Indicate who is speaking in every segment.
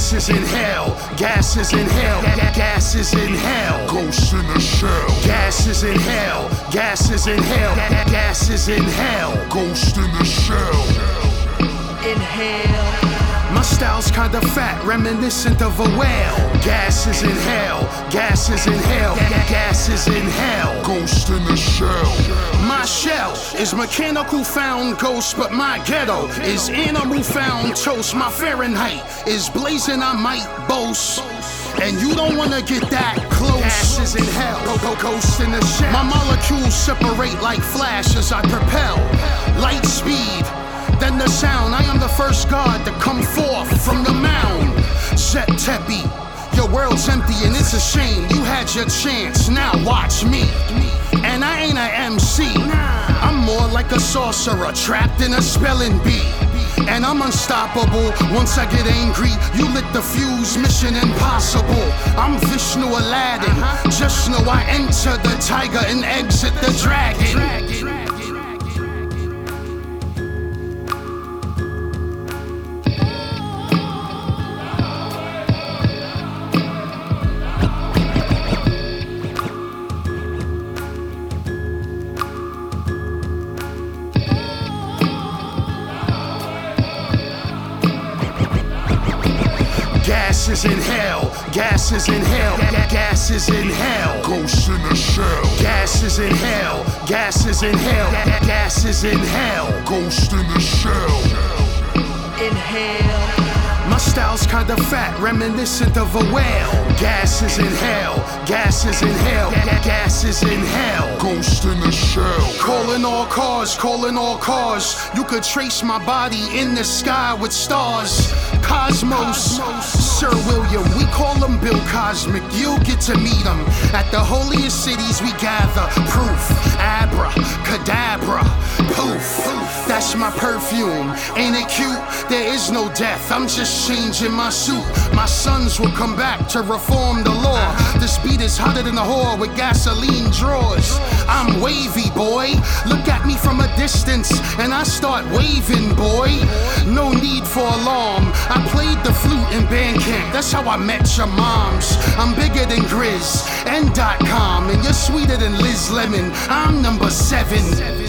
Speaker 1: Gas is in hell, gas is in hell, gas is in hell.
Speaker 2: Ghost in the shell.
Speaker 1: Gas is in hell, gas is in hell, gas is in hell.
Speaker 2: Ghost in the shell.
Speaker 3: Inhale.
Speaker 1: My style's kinda fat, reminiscent of a whale. Gas is in hell, gas is in hell, gas is in hell.
Speaker 2: Ghost in the shell.
Speaker 1: My shell is mechanical found ghost, but my ghetto is animal found toast. My Fahrenheit is blazing, I might boast. And you don't wanna get that close. Gas is in hell, ghost in the shell. My molecules separate like flash as I propel. Light speed, then the sound. I am the first god to come forth from the mound. Zet Tepi, your world's empty and it's a shame. You had your chance, now watch me. And I ain't a MC, I'm more like a sorcerer trapped in a spelling bee. And I'm unstoppable, once I get angry, you lit the fuse, mission impossible. I'm Vishnu Aladdin, just know I enter the tiger and exit the dragon. Gas is in hell, gas is in hell, gas is in hell.
Speaker 2: Ghost in the shell.
Speaker 1: Gas is in hell, gas is in hell, gas is in hell.
Speaker 2: Ghost in the shell.
Speaker 3: Inhale.
Speaker 1: My style's kinda fat, reminiscent of a whale. Gas is in hell, gas is in hell, gas is in hell.
Speaker 2: Ghost in the shell.
Speaker 1: Calling all cars, calling all cars. You could trace my body in the sky with stars. Cosmos, Sir William, we call him Bill Cosmic. You'll get to meet him. At the holiest cities we gather. Proof, abra, cadabra, poof. That's my perfume. Ain't it cute? There is no death. I'm just changing my suit. My sons will come back to reform the law. This beat is hotter than a whore with gasoline drawers. I'm wavy, boy. Look at me from a distance and I start waving, boy. No need for alarm. I played the flute in band camp. That's how I met your moms. I'm bigger than Grizz and .com, and you're sweeter than Liz Lemon. I'm number 7.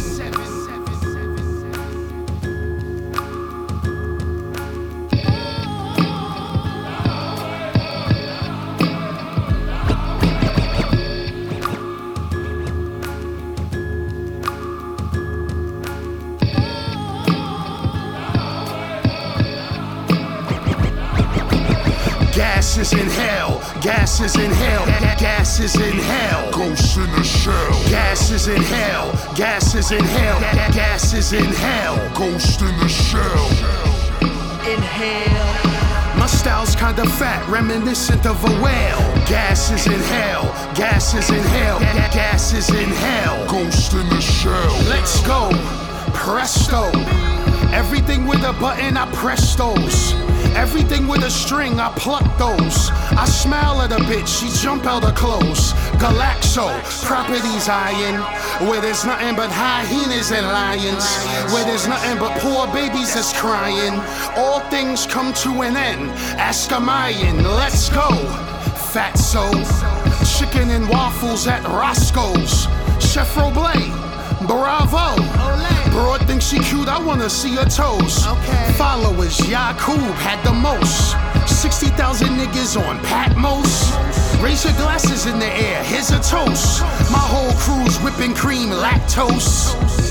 Speaker 1: Gas is in hell, gas is in hell, gas is in hell.
Speaker 2: Ghost in the shell.
Speaker 1: Gas is in hell, gas is in hell, gas is in hell.
Speaker 2: Ghost in the shell.
Speaker 3: Inhale.
Speaker 1: My style's kinda fat, reminiscent of a whale. Gas is in hell, gas is in hell, gas is in hell.
Speaker 2: Ghost in the shell.
Speaker 1: Let's go, presto. Everything with a button, I press those. Everything with a string, I pluck those. I smile at a bitch, she jump out her clothes. Galaxo, properties iron. Where there's nothing but hyenas and lions. Where there's nothing but poor babies that's crying. All things come to an end. Ask a Mayan, let's go. Fatso, chicken and waffles at Roscoe's. Chef Roble, bravo. Broad thinks she cute, I wanna see her toes.
Speaker 3: Okay.
Speaker 1: Followers, Yakub had the most. 60,000 niggas on Patmos. Raise your glasses in the air, here's a toast. My whole crew's whipping cream, lactose.